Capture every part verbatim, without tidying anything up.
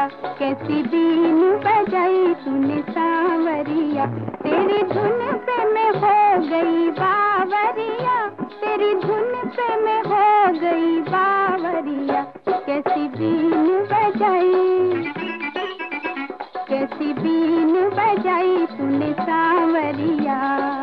सांवरिया, कैसी बीन बजाई तूने सांवरिया। तेरी धुन पे मैं हो गई बावरिया, तेरी धुन पे मैं हो गई बावरिया। कैसी बीन बजाई, कैसी बीन बजाई तूने सांवरिया।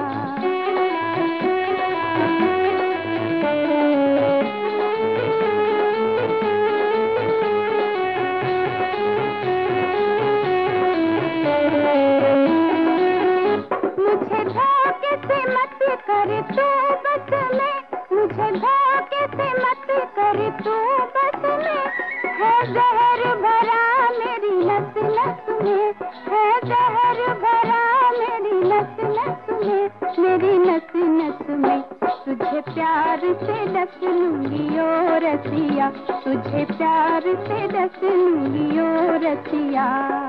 मुझे धोखे से मत कर तू बस में, मुझे धोखे से मत कर तू बस में। है जहर भरा मेरी नस नस में, है जहर भरा मेरी नस नस में, मेरी नस नस में। तुझे प्यार से डस लूंगी ओ रसिया, तुझे प्यार से डस लूंगी ओ रसिया।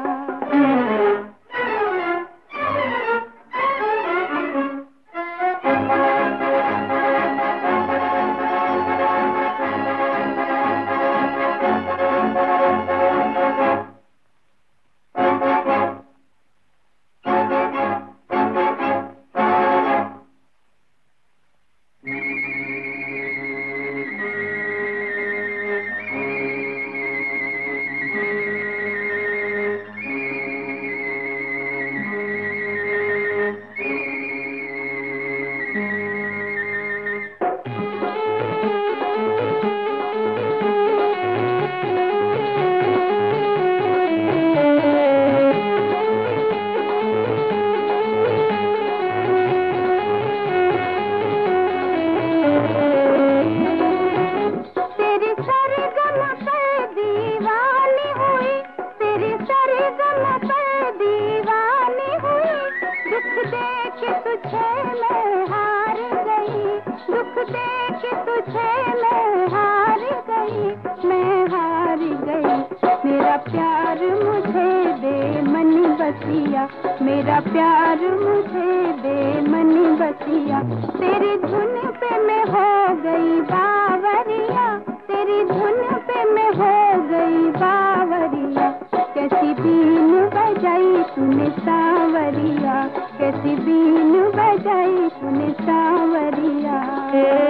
मेरा प्यार मुझे दे मन बसिया, मेरा प्यार मुझे दे मन बसिया। तेरी धुन पे मैं हो गई बावरिया, तेरी धुन पे मैं हो गई बावरिया। कैसी बीन बजाई तूने सांवरिया, कैसी बीन बजाई तूने सांवरिया।